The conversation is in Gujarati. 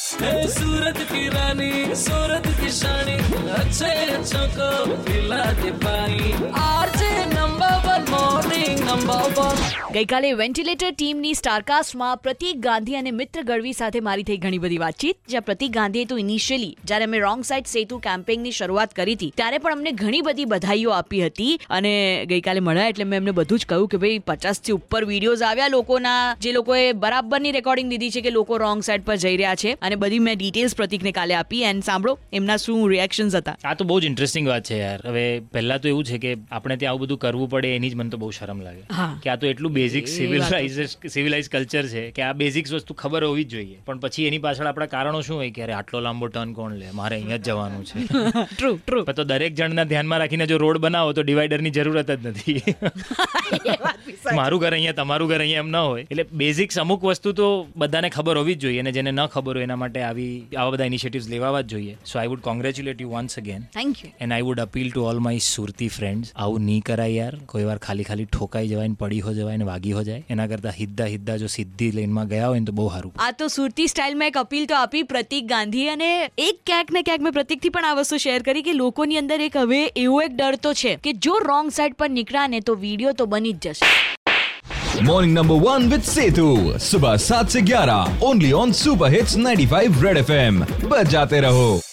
सूरत की रानी सूरत की शानी अच्छे अच्छों को पिलाते पानी आरजे नंबर 1 मॉर्निंग नंबर 1। ગઈકાલે વેન્ટિલેટર ટીમની સ્ટારકાસ્ટમાં પ્રતીક ગાંધી અને મિત્ર ગઢવી સાથે મારી થઈ ઘણી બધી વાતચીત, જ્યાં પ્રતીક ગાંધીએ તો ઇનિશિયલી જ્યારે અમે રોંગ સાઇડ સેતુ કેમ્પેઇનની શરૂઆત કરી હતી ત્યારે પણ અમને ઘણી બધી બધાઈઓ આપી હતી અને ગઈકાલે મળ્યા એટલે મેં એમને બધું જ કહ્યું કે ભાઈ 50થી ઉપર વિડીયોઝ આવ્યા લોકોના, જે લોકોએ બરાબરની રેકોર્ડિંગ દીધી છે કે લોકો રોંગ સાઇડ પર જઈ રહ્યા છે અને બધી મેં ડિટેલ્સ પ્રતીકને કાલે આપી એન્ડ સાંભળો એમના શું રિએક્શન્સ હતા. આ તો બહુ જ ઇન્ટરેસ્ટિંગ વાત છે યાર. હવે પહેલા તો એવું છે કે આપણે ત્યાં આવું બધું કરવું પડે એની જ મને તો બહુ શરમ લાગે કે આ તો એટલું બેઝિક સિવિલાઇઝ કલ્ચર છે કે આ બેઝિક્સ વસ્તુ ખબર હોવી જ જોઈએ, પણ પછી એની પાછળ આપણા કારણો શું હોય કે અરે આટલો લાંબો ટર્ન કોણ લે, મારે અહીંયા જ જવાનું છે. ટ્રુ. તો દરેક જણના ધ્યાનમાં રાખીને જો રોડ બનાવો તો ડિવાઈડરની જરૂરત જ નથી. મારું ઘર અહીંયા તમારું ઘર અહીંયા એમ ન હોય. એટલે બેઝિક્સ અમુક વસ્તુ તો બધાને ખબર હોવી જ જોઈએ અને જેને ન ખબર હોય એના માટે આવા બધા ઇનિશિયેટિવ્સ લેવા જ જોઈએ. So I would congratulate you once again. Thank you. And I would appeal to all my Surti friends, આવું નહીં કરાય યાર. કોઈ વાર ખાલી ઠોકાઈ જવાય ને પડી હો જવાય ને વાગી હો જાય, એના કરતા હિદ્દા જો સીધી લેનમાં ગયા હોય ને તો બહુ સારું. આ તો સુરતી સ્ટાઇલમાં એક અપીલ તો આપી પ્રતીક ગાંધી, અને એક ક્યાંક ને ક્યાંક મેં પ્રતીકથી પણ આ વસ્તુ શેર કરી કે લોકોની અંદર એક હવે એવો એક ડર તો છે કે જો રોંગ સાઈડ પર નીકળ્યા ને તો વિડીયો તો બની જ જશે. मॉर्निंग नंबर 1 विद सेतु सुबह 7 से 11 only on super hits 95 red FM. बजाते रहो.